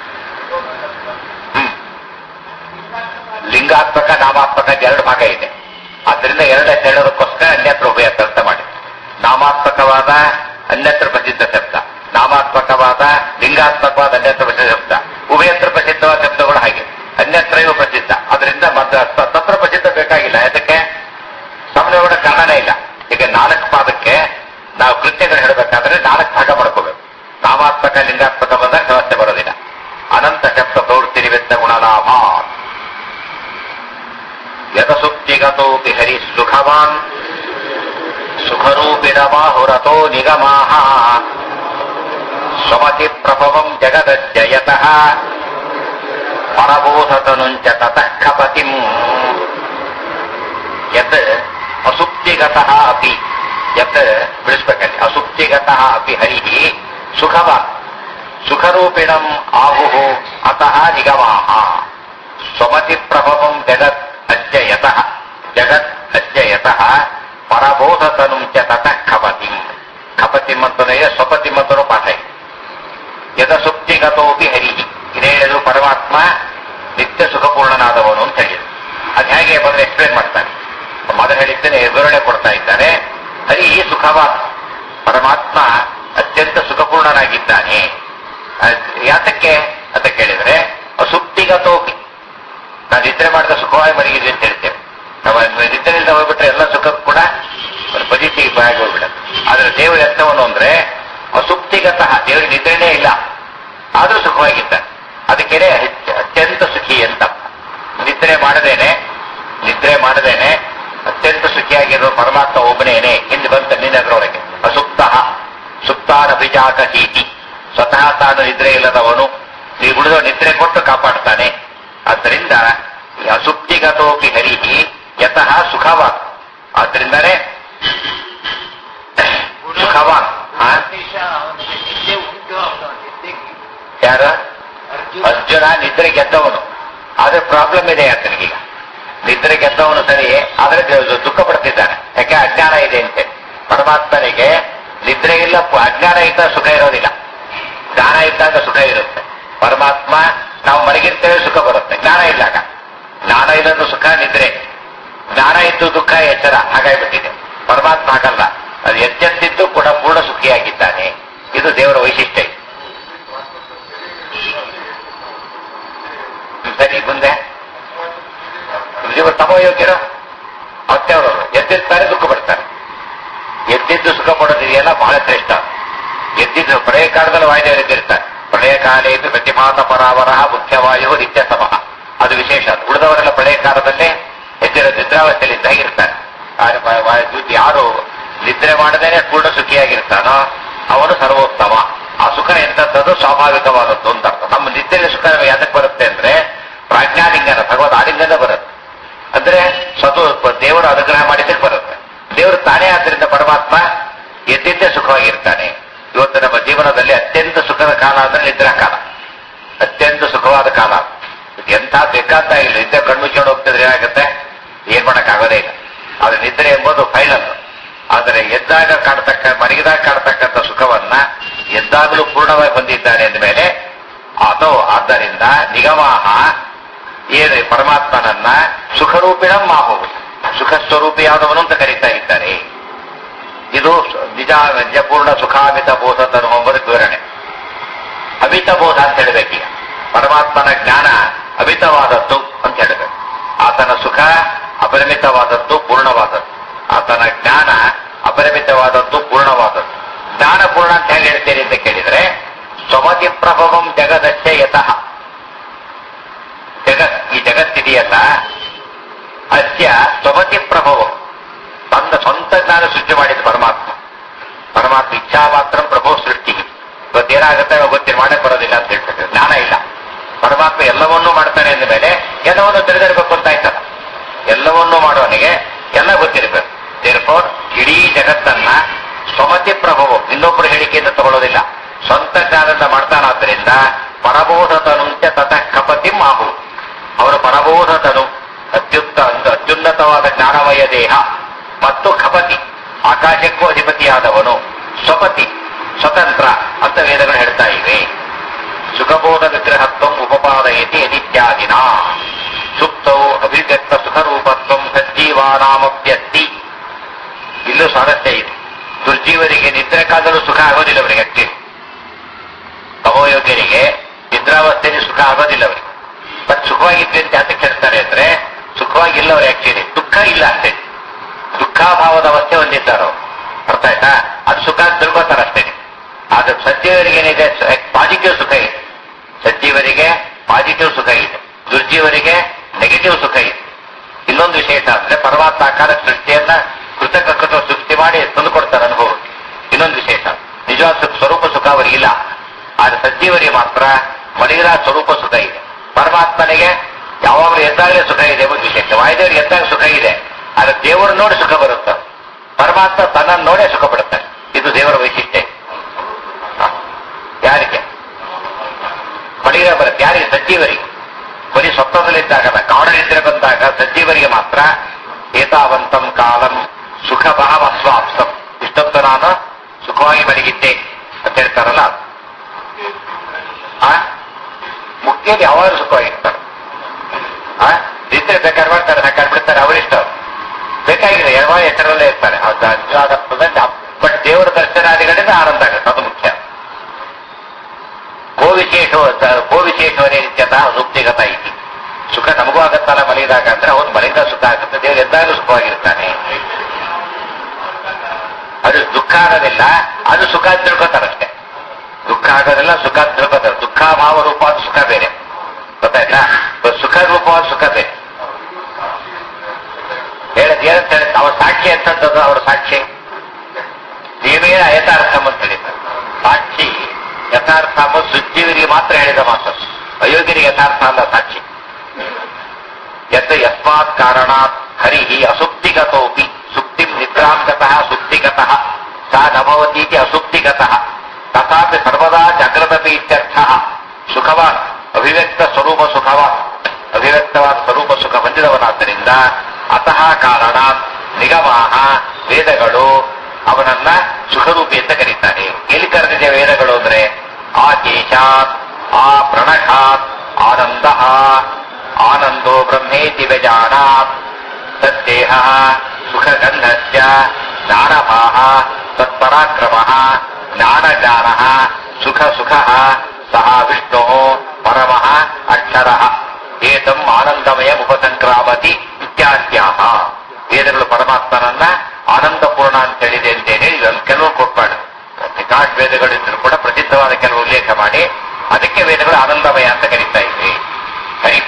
ಲಿಂಗಾತ್ಮಕ ನಾಮಾತ್ಮಕ ಎರಡು ಭಾಗ ಇದೆ. ಆದ್ರಿಂದ ಎರಡಕ್ಕೋಸ್ಕರ ಅನ್ಯತ್ರ ಉಭಯತ್ರ ಅರ್ಥ ಮಾಡಿ. ನಾಮಾತ್ಮಕವಾದ ಅನ್ಯತ್ರ ಪ್ರಸಿದ್ಧ ಶಬ್ದ, ನಾಮಾತ್ಮಕವಾದ ಲಿಂಗಾತ್ಮಕವಾದ ಅನ್ಯತ್ರ ಪ್ರಸಿದ್ಧ ಶಬ್ದ, ಉಭಯತ್ರ ಪ್ರಸಿದ್ಧವಾದ ಶಬ್ದಗಳು ಹಾಗೆ. ಅನ್ಯತ್ರೈವ ಪ್ರಸಿದ್ಧ. ಅದರಿಂದ ತತ್ರ ಪ್ರಸಿದ್ಧ ಬೇಕಾಗಿಲ್ಲ. ಅದಕ್ಕೆ ಸಮನ್ವಯ ಕಾರಣನೇ ಇಲ್ಲ. ಈಗ 4 ಪಾದಕ್ಕೆ ನಾವು ಕೃತ್ಯಗಳು ಹೇಳಬೇಕಾದ್ರೆ 4 ಭಾಗ ಮಾಡ್ಕೋಬೇಕು. ನಾಮಾತ್ಮಕ ಲಿಂಗಾತ್ಮಕ ಬಂದಾಗ ಸಮಸ್ಯೆ ಬರೋದಿಲ್ಲ. ಅನಂತ ಶಬ್ದ ಪ್ರವೃತ್ತಿ ಅಸುಪ್ತಿಗತೋಪಿ ಹರಿ ಸುಖವಾನ್ ಸುಖರೂಪಿಣಮಾಹುರತೋ ನಿಗಮಾಃ ಸ್ವಮತಿ ಪ್ರಭವಂ ಜಗದಸ್ಯ ಯತಃ ಪರಬೋಧತನುಂಚ ತತಃ ಖಪತಿಂ ಯತ್ ಅಸುಪ್ತಿಗತಃ ಅಪಿ ಯತ್ ಬಿಡಿಸ್ಬೇಕಲ್ಲಿ ಅಸುಪ್ತಿಗತಃ ಅಪಿ ಹರಿಃ ಸುಖವಾನ್ ಸುಖರೂಪಿಣಂ ಆಹುಃ ಅತಃ ನಿಗಮಾಃ ಸ್ವಮತಿ ಪ್ರಭವಂ ಜಗತ್ ಅಸ್ಯ ಯತಃ ಜಗತ್ ಅಸ್ಯ ಯತಃ ಪರಬೋಧತನುಂಚ ತತಃ ಖಪತಿಂ ಖಪತಿಂ ಅಂತನೇ ಸ್ವಪತಿಂ ಅಂತನೂ ಪಾಠ ಇದೆ ಯದಸುಪ್ತಿಗತೋಪಿ ಹರಿಹಿ ಇದೇ ಹೇಳಿದ್ರು ಪರಮಾತ್ಮ ನಿತ್ಯ ಸುಖಪೂರ್ಣನಾದವನು ಅಂತ ಹೇಳಿದ್ರು. ಅದು ಹೇಗೆ ಬಂದ್ರೆ ಎಕ್ಸ್ಪ್ಲೇನ್ ಮಾಡ್ತಾನೆ. ಮೊದಲು ಹೇಳಿದ್ದೇನೆ, ವಿವರಣೆ ಕೊಡ್ತಾ ಇದ್ದಾನೆ. ಹರಿ ಸುಖವಾನ್, ಪರಮಾತ್ಮ ಅತ್ಯಂತ ಸುಖಪೂರ್ಣನಾಗಿದ್ದಾನೆ. ಯಾತಕ್ಕೆ ಅಂತ ಕೇಳಿದ್ರೆ ಅಸುಪ್ತಿಗತೋಪಿ, ನಾವು ನಿದ್ರೆ ಮಾಡಿದ ಸುಖವಾಗಿ ಮಲಗಿದ್ವಿ ಅಂತ ಹೇಳ್ತೇವೆ. ನಾವು ನಿದ್ರೆಯಿಂದ ಹೋಗ್ಬಿಟ್ರೆ ಎಲ್ಲ ಸುಖ ಕೂಡ ಪಜಿಟಿವ್ ಆಗಿ ಹೋಗ್ಬಿಡುತ್ತೆ. ಆದ್ರೆ ದೇವರ ಅರ್ಥವನ್ನು ಅಂದ್ರೆ ಅಸುಪ್ತಿಗತಃ, ದೇವರಿಗೆ ನಿದ್ರೆನೇ ಇಲ್ಲ ಆದ್ರೂ ಸುಖವಾಗಿದ್ದಾನೆ. ಅದಕ್ಕೆ ಅತ್ಯಂತ ಸುಖಿ ಅಂತ. ನಿದ್ರೆ ಮಾಡದೇನೆ ಅತ್ಯಂತ ಸುಖಿಯಾಗಿರೋ ಪರಮಾತ್ಮ ಒಬ್ಬನೇನೆ ಹಿಂದೆ ಬಂತ ನಿನ್ನದ್ರೊಳಗೆ. ಅಸುಪ್ತ ಸುಪ್ತಾನಭಿಜಾಕೀತಿ, ಸ್ವತಃ ತಾನು ನಿದ್ರೆ ಇಲ್ಲದವನು, ನೀವು ಉಳಿದವ ನಿದ್ರೆ ಕೊಟ್ಟು ಕಾಪಾಡ್ತಾನೆ. ಆದ್ದರಿಂದ ಅಸುಪ್ತಿಗತೋಪಿ ಹರಿಹಿ ಯತಃ ಸುಖವಾನ್, ಆದ್ರಿಂದನೇ ಸುಖವಾನ್. ಯಾರ ಅರ್ಜುನ ನಿದ್ರೆ ಗೆದ್ದವನು, ಆದ್ರೆ ಪ್ರಾಬ್ಲಮ್ ಇದೆ ಆತನಿಗೀಗ. ನಿದ್ರೆ ಗೆದ್ದವನು ಸರಿ, ಆದ್ರೆ ದುಃಖ ಪಡ್ತಿದ್ದಾನೆ. ಯಾಕೆ? ಅಜ್ಞಾನ ಇದೆ ಅಂತೆ. ಪರಮಾತ್ಮನಿಗೆ ನಿದ್ರೆ ಇಲ್ಲ, ಅಜ್ಞಾನ ಇದ್ದಾಗ ಸುಖ ಇರೋದಿಲ್ಲ, ಜ್ಞಾನ ಇದ್ದಾಗ ಸುಖ ಇರುತ್ತೆ. ಪರಮಾತ್ಮ ನಾವು ಮಲಗಿರ್ತೇವೆ, ಸುಖ ಬರುತ್ತೆ. ಜ್ಞಾನ ಇಲ್ಲಾಗ, ಜ್ಞಾನ ಇಲ್ಲದ ಸುಖ ನಿದ್ರೆ, ಜ್ಞಾನ ಇದ್ದು ದುಃಖ ಎಚ್ಚರ, ಹಾಗಾಗಿಬಿಟ್ಟಿದೆ. ಪರಮಾತ್ಮ ಹಾಗಲ್ಲ, ಅದು ಎಚ್ಚೆತ್ತಿದ್ದು ಕೂಡ ಪೂರ್ಣ ಸುಖಿಯಾಗಿದ್ದಾನೆ. ಇದು ದೇವರ ವೈಶಿಷ್ಟ್ಯ. ಸರಿ, ಮುಂದೆ ಇವರು ತಮೋಯೋಗ್ಯರು ಮತ್ತೆ ಅವರು ಎದ್ದಿರ್ತಾರೆ, ದುಃಖ ಪಡ್ತಾರೆ. ಎದ್ದಿದ್ದು ಸುಖ ಪಡೋದಿದೆಯಲ್ಲ ಬಹಳ ಶ್ರೇಷ್ಠ. ಎದ್ದಿದ್ದು ಪ್ರಳಯ ಕಾಲದಲ್ಲಿ ವಾಯುದೇವರು ಎದ್ದಿರ್ತಾರೆ. ಪ್ರಳಯ ಕಾಲೇ ಪ್ರತಿಮಾತ ಪರಾವರ ಮುಖ್ಯವಾಯು ನಿತ್ಯ ಸಮಃ, ಅದು ವಿಶೇಷ. ಉಳಿದವರೆಲ್ಲ ಪ್ರಳಯ ಕಾಲದಲ್ಲೇ ಎದ್ದಿರೋ ನಿದ್ರಾವಸ್ಥೆಯಲ್ಲಿ ಇದ್ದಾಗಿರ್ತಾರೆ. ಯಾರು ನಿದ್ರೆ ಮಾಡದೇನೆ ಪೂರ್ಣ ಸುಖಿಯಾಗಿರ್ತಾನೋ ಅವನು ಸರ್ವೋತ್ತಮ. ಆ ಸುಖ ಎಂತದ್ದು ಸ್ವಾಭಾವಿಕವಾದದ್ದು ಅಂತ ಅರ್ಥ. ನಮ್ಮ ನಿದ್ರೆಯಲ್ಲಿ ಸುಖ ಯಾತಕ್ಕೆ ಬರುತ್ತೆ ಅಂದ್ರೆ ಪ್ರಾಜ್ಞಾಲಿಂಗನ, ಭಗವದ್ ಆಲಿಂಗನ ಬರುತ್ತೆ. ಅಂದ್ರೆ ದೇವರು ಅನುಗ್ರಹ ಮಾಡಿದ್ದಕ್ಕೆ ಬರುತ್ತೆ. ದೇವರು ತಾನೇ. ಆದ್ದರಿಂದ ಪರಮಾತ್ಮ ಎದ್ದಿದ್ದೇ ಸುಖವಾಗಿರ್ತಾನೆ. ಇವತ್ತು ನಮ್ಮ ಜೀವನದಲ್ಲಿ ಅತ್ಯಂತ ಸುಖದ ಕಾಲ ಅಂದ್ರೆ ನಿದ್ರಾ ಕಾಲ, ಅತ್ಯಂತ ಸುಖವಾದ ಕಾಲ. ಎಂಥ ಬೇಕಾದ ಇಲ್ಲ, ನಿದ್ದೆ ಕಣ್ಮುಚ್ಕೊಂಡು ಹೋಗ್ತಿದ್ರೆ ಏನಾಗುತ್ತೆ? ಏನ್ ಮಾಡಕ್ಕಾಗೋದೇ ಇಲ್ಲ. ಆದ್ರೆ ನಿದ್ರೆ ಎಂಬುದು ಫೈನಲ್. ಆದರೆ ಎದ್ದಾಗ ಮಲಗಿದಾಗ ಕಾಣತಕ್ಕಂಥ ಸುಖವನ್ನ ಎದ್ದಾಗಲೂ ಪೂರ್ಣವಾಗಿ ಹೊಂದಿದ್ದಾನೆ ಅಂದಮೇಲೆ ಆದ್ದರಿಂದ ನಿಗಮಾಹ ಏನು ಪರಮಾತ್ಮನನ್ನ ಸುಖರೂಪಿಣಂ ಮಾಹು, ಸುಖ ಸ್ವರೂಪಿಯಾದವನು ಅಂತ ಕರೀತಾ ಇದ್ದಾರೆ. ಇದು ನಿಜಪೂರ್ಣ ಸುಖಾಮಿತ ಬೋಧ ತರುವಂಬುದಕ್ಕೆ ವಿವರಣೆ. ಅಮಿತ ಬೋಧ ಅಂತ ಹೇಳಬೇಕೀಗ. ಪರಮಾತ್ಮನ ಜ್ಞಾನ ಅಮಿತವಾದದ್ದು ಅಂತ ಹೇಳಬೇಕು. ಆತನ ಸುಖ ಅಪರಿಮಿತವಾದದ್ದು, ಪೂರ್ಣವಾದದ್ದು. ಆತನ ಜ್ಞಾನ ಅಪರಿಮಿತವಾದದ್ದು, ಪೂರ್ಣವಾದದ್ದು. ಜ್ಞಾನ ಪೂರ್ಣ ಅಂತ ಹೇಗೆ ಹೇಳ್ತೇನೆ ಅಂತ ಕೇಳಿದ್ರೆ ಸ್ವಮತಿ ಪ್ರಭವಂ ಜಗದಸ್ಯ ಯತಃ, ಈ ಜಗತ್ತಿದೆಯಲ್ಲ ಅಸ್ಯ ಸ್ವಮತಿ ಪ್ರಭವಂ, ತನ್ನ ಸ್ವಂತ ಜ್ಞಾನ ಸೃಷ್ಟಿ ಮಾಡಿದ ಪರಮಾತ್ಮ. ಇಚ್ಛಾ ಮಾತ್ರ ಪ್ರಭೋ ಸೃಷ್ಟಿ. ಇವತ್ತೇನಾಗುತ್ತೆ ಗೊತ್ತಿಲ್ಲ, ಮಾಡಕ್ಕೆ ಬರೋದಿಲ್ಲ ಅಂತ ಹೇಳ್ತಾರೆ. ಜ್ಞಾನ ಇಲ್ಲ. ಪರಮಾತ್ಮ ಎಲ್ಲವನ್ನೂ ಮಾಡ್ತಾನೆ ಅಂದ ಮೇಲೆ ಎಲ್ಲವನ್ನೂ ತಿಳಿದಿರಬೇಕು ಅಂತ ಆಯ್ತಲ್ಲ. ಎಲ್ಲವನ್ನೂ ಮಾಡುವವನಿಗೆ ಎಲ್ಲ ಗೊತ್ತಿರಬೇಕು. ದೇರ್ಫೋರ್ ಇಡೀ ಜಗತ್ತನ್ನ ಸ್ವಮತಿ ಪ್ರಭವಂ, ಇನ್ನೊಬ್ಬರು ಹೇಳಿಕೆಯಿಂದ ತಗೊಳ್ಳೋದಿಲ್ಲ, ಸ್ವಂತ ಜ್ಞಾನದಿಂದ ಮಾಡ್ತಾನಾದ್ರಿಂದ ಪರಬೋಧತನುಂಚ ತತಃ ಖಪತಿಂ ಆಹು. ಅವರು ಪರಬೋಧತನು, ಅತ್ಯುನ್ನತವಾದ ಜ್ಞಾನಮಯ ದೇಹ ಮತ್ತು ಖಪತಿ, ಆಕಾಶಕ್ಕೂ ಅಧಿಪತಿಯಾದವನು, ಸ್ವಪತಿ ಸ್ವತಂತ್ರ ಅಂತ ವೇದಗಳು ಹೇಳ್ತಾ ಇವೆ. ಸುಖಬೋಧ ವಿಗ್ರಹತ್ವಂ ಉಪಪಾದಯತಿ ಯದಿತ್ಯಾದಿನ ಸುಪ್ತೌ ಅಭಿವ್ಯಕ್ತ ಸುಖರೂಪತ್ವಂ ಸಜ್ಜೀವಾನಾಮಪ್ಯಸ್ತಿ. ಇಲ್ಲೂ ಸ್ವಾರಸ್ಯ ಇದೆ. ದುರ್ಜೀವರಿಗೆ ನಿದ್ರೆ ಕಾಲದಲ್ಲೂ ಸುಖ ಆಗೋದಿಲ್ಲ ಅವರಿಗೆ. ಆಕ್ಚುಲಿ ತಮೋಯೋಗ್ಯರಿಗೆ ನಿದ್ರಾವಸ್ಥೆಯಲ್ಲಿ ಸುಖ ಆಗೋದಿಲ್ಲ ಅವರಿಗೆ. ಬಟ್ ಸುಖವಾಗಿದ್ವಿ ಅಂತ ಯಾತಕ್ಕೆ ಹೇಳ್ತಾರೆ ಅಂದ್ರೆ ಸುಖವಾಗಿಲ್ಲ ಅವ್ರು. ಆಕ್ಚುಲಿ ದುಃಖ ಇಲ್ಲ ಅಂತೇಳಿ ದುಃಖಾಭಾವದ ಅವಸ್ಥೆ ಹೊಂದಿದ್ದಾರೋ, ಅರ್ಥ ಆಯ್ತಾ? ಅದು ಸುಖ ಅಂತ ತಿಳ್ಕೊತಾರೆ ಅಷ್ಟೇ. ಆದ್ರೆ ಸಜ್ಜೀವರಿಗೆ ಏನಿದೆ? ಪಾಸಿಟಿವ್ ಸುಖ ಇದೆ. ಸಜ್ಜೀವರಿಗೆ ಪಾಸಿಟಿವ್ ಸುಖ ಇದೆ, ದುರ್ಜೀವರಿಗೆ ನೆಗೆಟಿವ್ ಸುಖ ಇದೆ. ಇನ್ನೊಂದು ವಿಶೇಷ ಅಂದ್ರೆ ಪರಮಾತ್ಮ ಆಕಾರ ಸೃಷ್ಟಿಯನ್ನ ಕೃತಕ ಸೃಷ್ಟಿ ಮಾಡಿ ತಂದು ಕೊಡ್ತಾರೆ ಅನುಭವಕ್ಕೆ. ಇನ್ನೊಂದು ವಿಶೇಷ, ನಿಜವಾದ ಸ್ವರೂಪ ಸುಖ ಅವರಿಗಿಲ್ಲ. ಆದ್ರೆ ಸಜ್ಜೀವರಿಗೆ ಮಾತ್ರ ಮಲಗಿದ ಸ್ವರೂಪ ಸುಖ ಇದೆ. ಪರಮಾತ್ಮನಿಗೆ ಯಾವಾಗಲೂ ಎದ್ದಾಗಲೇ ಸುಖ ಇದೆ ಎಂಬುದು ವಿಶೇಷ. ವಾಯುದೇವರಿಗೆ ಎದ್ದಾಗ ಸುಖ ಇದೆ, ಆದ್ರೆ ದೇವರು ನೋಡಿ ಸುಖ ಬರುತ್ತೆ. ಪರಮಾತ್ಮ ತನ್ನನ್ನು ನೋಡೇ ಸುಖ ಪಡುತ್ತಾನೆ. ಇದು ದೇವರ ವೈಶಿಷ್ಟ್ಯ. ಯಾರಿಗೆ ಮಲಗಿದ ಬರುತ್ತೆ? ಯಾರಿಗೆ? ಸಜ್ಜೀವರಿಗೆ. ಬರೀ ಸ್ವಪ್ನದಲ್ಲಿದ್ದಾಗ ಕಾಡನಿದ್ರೆ ಬಂದಾಗ ಸಜ್ಜೀವರಿಗೆ ಮಾತ್ರ ಏತಾವಂತಂ ಕಾಲಂ ಸುಖ ಭಾವ ಸ್ವಾಪ್ಸಂ, ಇಷ್ಟೊತ್ತು ನಾನು ಸುಖವಾಗಿ ಮಲಗಿದ್ದೆ ಅಂತ ಹೇಳ್ತಾರಲ್ಲ. ಮುಖ್ಯವಾಗಿ ಯಾವಾಗಲೂ ಸುಖವಾಗಿರ್ತಾರೆ. ನಿದ್ರೆ ಬೇಕಾದ್ರೆ ಮಾಡ್ತಾರೆ, ಬೇಕಾದ್ರೆ ಬಿಡ್ತಾರೆ, ಅವರಿಷ್ಟ. ಬೇಕಾಗಿದೆ ಯಾವ ಹೆಸರಲ್ಲೇ ಇರ್ತಾರೆ. ಬಟ್ ದೇವರ ದರ್ಶನಾದಿಗಳಿಂದ ಆನಂದ ಆಗುತ್ತೆ, ಅದು ಮುಖ್ಯ. ಗೋವಿಶೇಷವರೇ ನಿತ್ಯತಃ ಸುಪ್ತಿಗತ ಐತಿ. ಸುಖ ನಮಗೂ ಆಗತ್ತಲ್ಲ ಮಲಗಿದಾಗ ಅಂದ್ರೆ ಅವ್ನು ಮಲಗಿದ ಸುಖ ಆಗುತ್ತೆ, ದೇವರು ಎದ್ದಾಗಲೂ ಸುಖವಾಗಿರ್ತಾನೆ. ಅದು ದುಃಖ ಆಗೋದಿಲ್ಲ, ಅದು ಸುಖ ಅಂತ ತಿಳ್ಕೊತಾರಷ್ಟೇ. ದುಃಖ ಆಗೋದಿಲ್ಲ, ಸುಖ ಅಂತ ತಿಳ್ಕೊತಾರೆ. ದುಃಖ ಭಾವ ರೂಪವಾದ ಸುಖ ಬೇರೆ, ಗೊತ್ತಾಯ್ತಾ? ಸುಖ ರೂಪವಾದ ಸುಖ ಬೇರೆ. ಏನಂತ ಹೇಳಿ ಅವ್ರ ಸಾಕ್ಷಿ ಅಂತದ್ದು, ಅವ್ರ ಸಾಕ್ಷಿ ದೇವೇನ ಯಥಾರ್ಥ ಅಂತ ಹೇಳಿದ್ದಾರೆ. ಸಾಕ್ಷಿ ಯಥಾರ್ಥ ಅಂಬುದು ಸುಜ್ಜೀವರಿಗೆ ಮಾತ್ರ ಹೇಳಿದ ಮಾತು, ಅಯೋಗ್ಯರಿಗೆ ಯಥಾರ್ಥ ಅಲ್ಲ ಸಾಕ್ಷಿ. ಯಸ್ಮಾತ್ ಕಾರಣಾತ್ ಹರಿ ಅಸುಪ್ತಿಗತೋಪಿ ಸುಪ್ತಿಂ ನಿದ್ರಾಂಗತಃ ಸುಪ್ತಿಗತಃ ಸಾ ನಭವತೀತಿ ಅಸುಪ್ತಿಗತಃ ತಥಾಪಿ ಸರ್ವದಾ ಜಾಗೃತಪಿ ಇತ್ಯರ್ಥಃ. ಸುಖವಾನ್ ಅಭಿವ್ಯಕ್ತ ಸ್ವರೂಪ ಸುಖವಾನ್, ಅಭಿವ್ಯಕ್ತವಾದ ಸ್ವರೂಪ ಸುಖ ಹೊಂದಿದವನಾದ್ದರಿಂದ ಅತಃ ಕಾರಣಾತ್ ನಿಗಮಾಹ ವೇದಗಳು ಅವನನ್ನ ಸುಖರೂಪಿ ಅಂತ ಕರೀತಾರೆ. ಎಲ್ಲಿ ಕರೆದಿದೆ ವೇದಗಳು ಅಂದ್ರೆ ಆಕೇಶಾತ್ ಆ ಪ್ರಣಖಾತ್ ಆನಂದ ಆನಂದೋ ಬ್ರಹ್ಮೇತಿ ವ್ಯಜಾನಾತ್ ತದ್ದೇಹ ಸುಖಗಂಧಸ್ಯ ಜ್ಞಾನಭಾಹ ತತ್ಪರಾಕ್ರಮಃ ಜ್ಞಾನಜ್ಞಾನಃ ಸುಖ ಸುಖಃ ಸಹ ವಿಷ್ಣು ಪರಮಃ ಅಕ್ಷರಃ ಏತಂ ಆನಂದಮಯ ಉಪಸಂಕ್ರಾಮತಿ ಇತ್ಯಾದ್ಯಾಹ. ವೇದಗಳು ಪರಮಾತ್ಮನನ್ನ ಆನಂದಪೂರ್ಣ ಅಂತ ಹೇಳಿದೆ ಅಂತ ಹೇಳಿ ಇದನ್ನು ಕೆಲವು ಕೊಟ್ಟಾಡ. ಘಾಟ್ ವೇದಗಳಿದ್ರು ಕೂಡ ಪ್ರಸಿದ್ಧವಾದ ಕೆಲವು ಉಲ್ಲೇಖ ಮಾಡಿ ಅದಕ್ಕೆ ವೇದಗಳು ಆನಂದಮಯ ಅಂತ ಕರೀತಾ ಇದ್ವಿ. ಹರಿ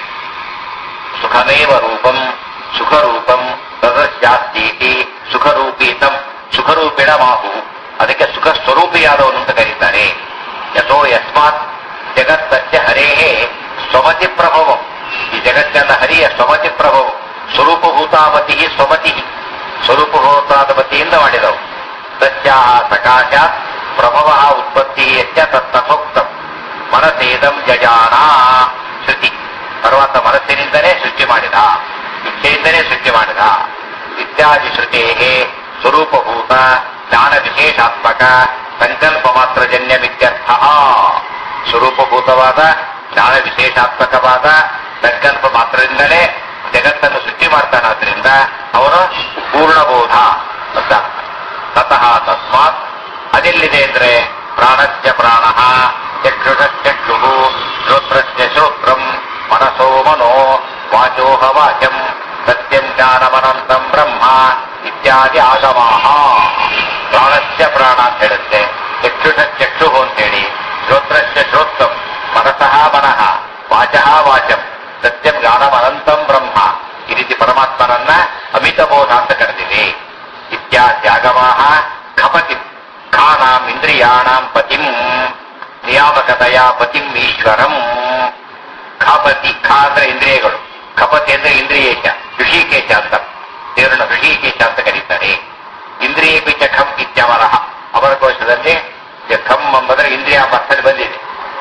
ಸುಖಮೇವ ರೂಪಂ ಸುಖರೂಪಂ ತದಸ್ಯಾಸ್ತೀತಿ ಸುಖರೂಪೀತಂ ಸುಖರೂಪಿಣ ಮಾಹು. ಅದಕ್ಕೆ ಸುಖ ಸ್ವರೂಪಿಯಾದವನು ಅಂತ ಕರೀತಾರೆ. ಯಥೋ ಯಸ್ಮಾತ್ ಜಗತ್ತಸ್ಯ ಹರೇಹೇ ಸ್ವಮತಿ ಪ್ರಭವಂ. ಈ ಜಗತ್ತೆಲ್ಲ ಹರಿಯ ಸ್ವಮತಿ ಪ್ರಭವಂ. ಸ್ವರೂಪಭೂತಾಮತಿ ಸ್ವಮತಿ, ಸ್ವರೂಪಭೂತಾದ ಮತಿಯಿಂದ ಮಾಡಿದವು. ತಸ್ಯಾಹ ಸಕಾಶಾತ್ ಪ್ರಭವ ಉತ್ಪತ್ತಿ ತತ್ತಥೋಕ್ತಂ ಮನಸೇದಂ ಜಜಾನ ಶ್ರುತಿ. ಪರ್ವತ ಮನಸ್ಸಿನಿಂದಲೇ ಸೃಷ್ಟಿ ಮಾಡಿದ, ಇಚ್ಛೆಯಿಂದಲೇ ಸೃಷ್ಟಿ ಮಾಡಿದ. ಇತ್ಯಾದಿ ಶ್ರುತೇಹೇ ಸ್ವರೂಪಭೂತ ಜ್ಞಾನ ವಿಶೇಷಾತ್ಮಕ ಸಂಕಲ್ಪ ಮಾತ್ರ ಜನ್ಯಮಿತ್ಯರ್ಥ. ಸ್ವರೂಪಭೂತವಾದ ಜ್ಞಾನ ವಿಶೇಷಾತ್ಮಕವಾದ ಸಂಕಲ್ಪ ಮಾತ್ರದಿಂದಲೇ ಜಗತ್ತನ್ನು ಸೃಷ್ಟಿ ಮಾಡ್ತಾನಾದ್ರಿಂದ ಅವನು ಪೂರ್ಣಬೋಧ ಅಂತ. ತತಃ ತಸ್ಮಾತ್ ಅದೆಲ್ಲಿದೆ ಅಂದ್ರೆ ಪ್ರಾಣಸ್ಯ ಪ್ರಾಣಃ ಚಕ್ಷುಷಶ್ಚಕ್ಷು ಶ್ರೋತ್ರಸ್ಯ ಶ್ರೋತ್ರಂ ಮನಸೋ ಮನೋ ವಾಚೋಹ ವಾಚಂ ಸತ್ಯಂ ಜ್ಞಾನಮನಂತಂ ಬ್ರಹ್ಮ ಇತ್ಯಾದಿ ಆಗಮಾಹ. ಪ್ರಾಣಸ್ಯ ಪ್ರಾಣ ಅಂತ ಹೇಳುತ್ತೆ, ಚಕ್ಷುಷಶ್ಚಕ್ಷು ಅಂತೇಳಿ, ಶ್ರೋತ್ರಸ್ಯ ಶ್ರೋತ್ರಂ ಮನಸಃ ಮನಃ ವಾಚಃ ವಾಚಂ ಸತ್ಯಂ ಜ್ಞಾನಮನಂತಂ ಬ್ರಹ್ಮ. ಈ ರೀತಿ ಪರಮಾತ್ಮನನ್ನ ಅಮಿತಬೋಧ ಅಂತ ಕರೆದಿದೆ. ಇತ್ಯಾದ್ಯಾಗಮಾಹ ಖಪತಿ ಖಾನಾಂ ಇಂದ್ರಿಯಾಣಾಂ ಪತಿಂ ನಿಯಾಮಕತೆಯ ಪತಿಂ ಈಶ್ವರಂ. ಖಪತಿ ಖ ಅಂದ್ರೆ ಇಂದ್ರಿಯಗಳು, ಖಪತಿ ಅಂದ್ರೆ ಇಂದ್ರಿಯೇಶ, ಋಷಿಕೇಶ ಅಂತ. ದೇವರನ್ನು ಋಷಿಕೇಶ ಅಂತ ಕರೀತಾರೆ. ಇಂದ್ರಿಯೇಪಿ ಚ ಖಂ ಇತ್ಯವರಹ. ಅವರ ಕೋಶದಲ್ಲಿ ಖಂ ಎಂಬುದರ ಇಂದ್ರಿಯ ಅರ್ಥದಲ್ಲಿ ಬಂದಿದೆ.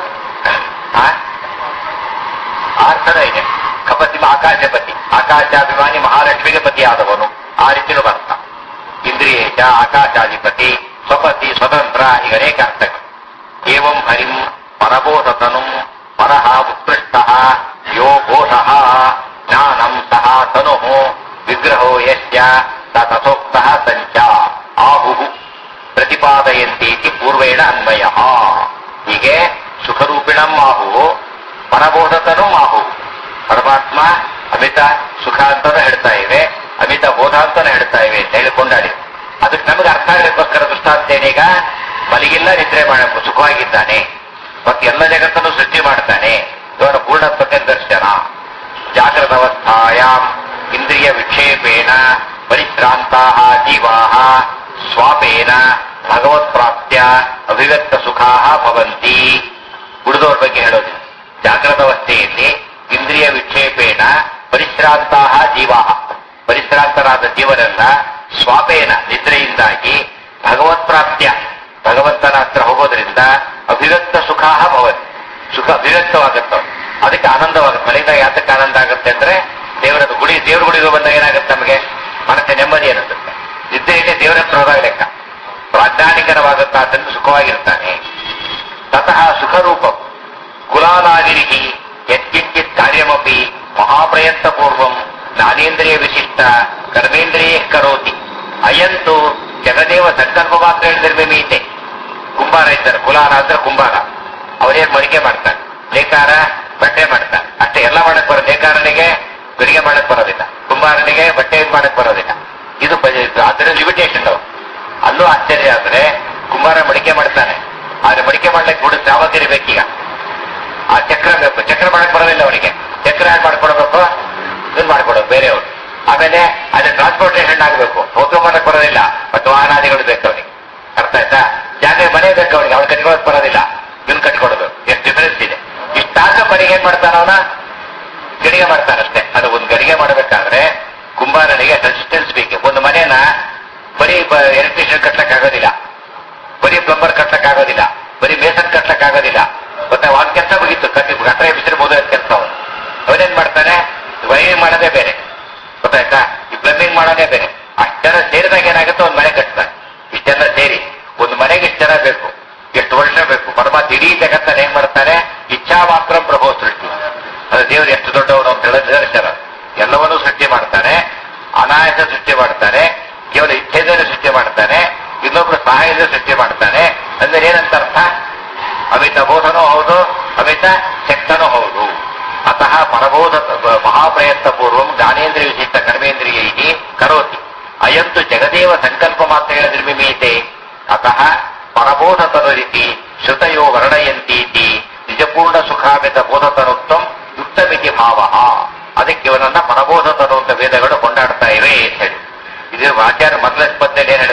ಅರ್ಥದ ಇದೆ. ಖಪತಿ ಆಕಾಶಪತಿ, ಆಕಾಶಾಭಿಮಾನಿ ಮಹಾಲಕ್ಷ್ಮಿಗೆ ಪತಿಯಾದವನು, ಆ ರೀತಿಯೂ ಬರ್ತ. ಇಂದ್ರಿಯೇಶ ಆಕಾಶಾಧಿಪತಿ, ಸ್ವಪತಿ ಸ್ವತಂತ್ರ, ಈಗ ಅನೇಕ ಅರ್ಥಗಳು. ಏವಂ ಹರಿಂ ಪರಬೋಧತನು ಪರಃ ಉತ್ಕೃಷ್ಟ ಯೋ ಬೋಧಃ ಜ್ಞಾನಂ ಸಹ ತನು ವಿಗ್ರಹೋ ಯಸ್ಯ ತಥೋಕ್ತಃ ಸಂಚ ಆಹುಃ ಪ್ರತಿಪಾದಯಂತೀತಿ ಪೂರ್ವೇಣ ಅನ್ವಯ. ಹೀಗೆ ಸುಖರೂಪಿಣಂ ಆಹು ಪರಬೋಧತನು ಆಹು. ಪರಮಾತ್ಮ ಅಮಿತ ಸುಖ ಅಂತಾನು ಹೇಳ್ತಾ ಇವೆ, ಅಮಿತ ಬೋಧ ಅಂತಾನು ಹೇಳ್ತಾ ಇವೆ ಅಂತ ಹೇಳಿ ಕೊಂಡಾಡಿ. ಅದಕ್ಕೆ ನಮಗೆ ಅರ್ಥ ಆಗಲಿಕ್ಕೋಸ್ಕರ ದೃಷ್ಟಾಂತ ಏನೀಗ, ಮಲಗಿಲ್ಲ ನಿದ್ರೆ ಸುಖವಾಗಿದ್ದಾನೆ ಮತ್ತು ಎಲ್ಲ ಜಗತ್ತನ್ನು ಸೃಷ್ಟಿ ಮಾಡ್ತಾನೆ. ಇವರ ಪೂರ್ಣತ್ವಕ್ಕೆ ದರ್ಶನ. ಜಾಗೃತ ಅವಸ್ಥಾಯಾಮ್ ಇಂದ್ರಿಯ ವಿಕ್ಷೇಪೇಣ ಪರಿಶ್ರಾಂತ ಜೀವಾ ಸ್ವಾಪೇನ ಭಗವತ್ಪ್ರಾಪ್ತ್ಯ ಅಭಿವ್ಯಕ್ತ ಸುಖಾ ಭವಂತಿ. ಉಳಿದವ್ರ ಬಗ್ಗೆ ಹೇಳೋದು, ಜಾಗೃತ ಅವಸ್ಥೆಯಲ್ಲಿ ಇಂದ್ರಿಯ ವಿಕ್ಷೇಪೇಣ ಪರಿಶ್ರಾಂತ ಜೀವಾ, ಪರಿಶ್ರಾಂತರಾದ ಜೀವರೆಲ್ಲ ಸ್ವಾಪೇನ ನಿದ್ರೆಯಿಂದಾಗಿ ಭಗವತ್ಪ್ರಾಪ್ತ್ಯ ಭಗವಂತನ ಹತ್ರ ಹೋಗೋದ್ರಿಂದ ಅಭಿವ್ಯಕ್ತ ಸುಖಾ ಭವಂತಿ, ಸುಖ ಅಭಿವ್ಯಕ್ತವಾಗುತ್ತೆ. ಅದಕ್ಕೆ ಆನಂದವಾಗುತ್ತೆ. ಮನೆಯಿಂದ ಯಾತಕ್ಕೆ ಆನಂದ ಆಗುತ್ತೆ ಅಂದ್ರೆ ದೇವರ ಗುಡಿಗೆ ಬಂದಾಗ ಏನಾಗುತ್ತೆ, ನಮಗೆ ಮನಸ್ಸೆ ನೆಮ್ಮದಿ ಅನ್ನಿಸುತ್ತೆ. ನಿದ್ರೆಯಲ್ಲಿ ದೇವರ ಹತ್ರ ಹೋದಾಗ ಲೆಕ್ಕ ಪ್ರಾಜ್ಞಾನಿಕರವಾಗುತ್ತಾ ಅದನ್ನು ಸುಖವಾಗಿರ್ತಾನೆ. ತತಃ ಸುಖರೂಪ ಕುಲಾಲಾದಿರಿಹಿ ಯತ್ಕಿಂಚಿತ್ ಕಾರ್ಯಮಪಿ ಮಹಾಪ್ರಯತ್ನ ಪೂರ್ವಂ ಜ್ಞಾನೇಂದ್ರಿಯ ವಿಶಿಷ್ಟ ಕರ್ಮೇಂದ್ರಿಯ ಕರೋತಿ ಅಯಂತು ಜಗದೇವ ಸಂಕಲ್ಪ ಮಾತ್ರ ನಿರ್ಮಿಮೀತೆ. ಕುಂಬಾರ ಇದ್ದಾರೆ, ಕುಲಾಲ ಅಂದ್ರೆ ಕುಂಬಾರ, ಅವರೇನ್ ಮಡಿಕೆ ಮಾಡ್ತಾರೆ, ನೇಕಾರ ಬಟ್ಟೆ ಮಾಡ್ತಾರೆ, ಅಷ್ಟೇ. ಎಲ್ಲ ಮಾಡಕ್ ಬರೋದು. ನೇಕಾರನಿಗೆ ಗಡಿಗೆ ಮಾಡಕ್ ಬರೋದಿಲ್ಲ, ಕುಂಬಾರನಿಗೆ ಬಟ್ಟೆ ಮಾಡಕ್ ಬರೋದಿಲ್ಲ. ಇದು ಅದರ ಲಿಮಿಟೇಷನ್. ಅವರು ಅಲ್ಲೂ ಆಶ್ಚರ್ಯ ಆದ್ರೆ ಕುಂಬಾರ ಮಡಿಕೆ ಮಾಡ್ತಾನೆ, ಆದ್ರೆ ಮಡಿಕೆ ಮಾಡ್ಲಿಕ್ಕೆ ಕೂಡ ಸಾಮಗ್ರಿ ಬೇಕೀಗ. ಆ ಚಕ್ರ ಬೇಕು, ಚಕ್ರ ಮಾಡಕ್ ಬರೋದಿಲ್ಲ ಅವನಿಗೆ. ಚಕ್ರ ಯಾಕೆ ಮಾಡ್ಕೊಡ್ಬೇಕು, ಇದನ್ನ ಮಾಡ್ಕೊಡೋದು ಬೇರೆಯವರು. ಆಮೇಲೆ ಅದೇ ಟ್ರಾನ್ಸ್ಪೋರ್ಟೇಷನ್ ಆಗಬೇಕು, ಹೋಗ್ತು ಮಾಡಕ್ ಬರೋದಿಲ್ಲ, ಮತ್ತು ವಾಹನಾದಿಗಳು ಬೇಕು ಅವನಿಗೆ. ಅರ್ಥ ಆಯ್ತಾ? ಜಾಗ ಮನೆ ಬೇಕು ಅವನಿಗೆ, ಅವ್ನು ಕಟ್ಕೊಳಕ್ ಬರೋದಿಲ್ಲ, ಇವನ್ ಕಟ್ಕೊಡೋದು. ಎಷ್ಟು ಡಿಫರೆನ್ಸ್ ಇದೆ. ಇಷ್ಟಾಗ ಮನೆಗೆ ಏನ್ ಮಾಡ್ತಾನ ಅವನ, ಗಡಿಗೆ ಮಾಡ್ತಾನಷ್ಟೇ. ಅದು ಒಂದು ಗಡಿಗೆ ಮಾಡಬೇಕಾದ್ರೆ ಕುಂಬಾರನಿಗೆ ರೆಸಿಸ್ಟೆನ್ಸ್ ಬೇಕು. ಒಂದು ಮನೇನ ಬರೀ ಎಲೆಕ್ಟ್ರಿಷಿಯನ್ ಕಟ್ಲಕ್ಕಾಗೋದಿಲ್ಲ, ಬರೀ ಪ್ಲಂಬರ್ ಕಟ್ಲಕ್ಕಾಗೋದಿಲ್ಲ, ಬರೀ ಮೇಸನ್ ಕಟ್ಲಕ್ಕಾಗೋದಿಲ್ಲ. ಮತ್ತೆ ಅವನ ಕೆಲಸ ಮುಗಿತ್ತು, ಕಟ್ಟರೆ ಬಿಸಿರ್ಬೋದು ಅಂತ ಕೆಲಸ. ಅವನೇನ್ ಮಾಡ್ತಾನೆ, ವೈರಿಂಗ್ ಮಾಡೋದೇ ಬೇರೆ, ಗೊತ್ತಾಯ್ತಾ? ಈ ಪ್ಲಂಬಿಂಗ್ ಮಾಡೋದೇ ಬೇರೆ. ಅಷ್ಟು ಜನ ಸೇರಿದಾಗ ಏನಾಗುತ್ತೆ, ಒಂದು ಮನೆ ಕಟ್ತಾರೆ. ಇಷ್ಟು ಜನ ಸೇರಿ ಒಂದು ಮನೆಗೆ ಇಷ್ಟು ಜನ ಬೇಕು, ಎಷ್ಟು ವರ್ಷ ಬೇಕು. ಪರಮಾತ್ಮ ಇಡೀ ಜಗತ್ತನ್ನು ಏನ್ ಮಾಡ್ತಾನೆ, ಇಚ್ಛಾ ಮಾತ್ರ ಪ್ರಭೋ ಸೃಷ್ಟಿ. ಅದು ದೇವರು ಎಷ್ಟು ದೊಡ್ಡವನು ಅಂತ ಹೇಳೋ ನಿದರ್ಶನ. ಎಲ್ಲವನ್ನೂ ಸೃಷ್ಟಿ ಮಾಡ್ತಾನೆ, ಅನಾಯಾಸ ಸೃಷ್ಟಿ ಮಾಡ್ತಾನೆ, ಕೇವಲ ಇಚ್ಛೆಯಿಂದ ಸೃಷ್ಟಿ ಮಾಡ್ತಾನೆ, ಇನ್ನೊಬ್ರು ಸಹಾಯದಿಂದ ಸೃಷ್ಟಿ ಮಾಡ್ತಾನೆ. ಅಂದ್ರೆ ಏನಂತ ಅರ್ಥ? ಅಮಿತ ಬೋಧನೂ ಹೌದು, ಅಮಿತ ಶಕ್ತನೂ ಹೌದು. ಅತಃ ಪರಬೋಧ ಮಹಾಪ್ರಯತ್ನ ಪೂರ್ವಂ ಜ್ಞಾನೇಂದ್ರಿಯ ವಿಶಿಷ್ಟ ಕರ್ಮೇಂದ್ರಿಯೈ ಕರೋತಿ ಅಯಂತು ಜಗದೇವ ಸಂಕಲ್ಪ ಮಾತ್ರ ನಿರ್ಮಿಮೀತೆ. ಅತಃ ಪರಬೋಧ ತನುರಿತಿ ಶ್ರುತಯೋ ವರ್ಣಯಂತೀತಿ ನಿಜಪೂರ್ಣ ಸುಖಾಮಿತ ಬೋಧತನುತ್ವಂ ಯುಕ್ತಮಿತಿ ಭಾವ. ಅದಕ್ಕೆ ಇವನನ್ನ ಪರಬೋಧ ತನು ಅಂತ ವೇದಗಳು ಕೊಂಡಾಡ್ತಾ ಇವೆ ಅಂತ ಹೇಳಿ. ಇದು ಆಚಾರ್ಯ ಮೊದಲ ಸ್ಪರ್ಧೆಯಲ್ಲಿ ಏನ್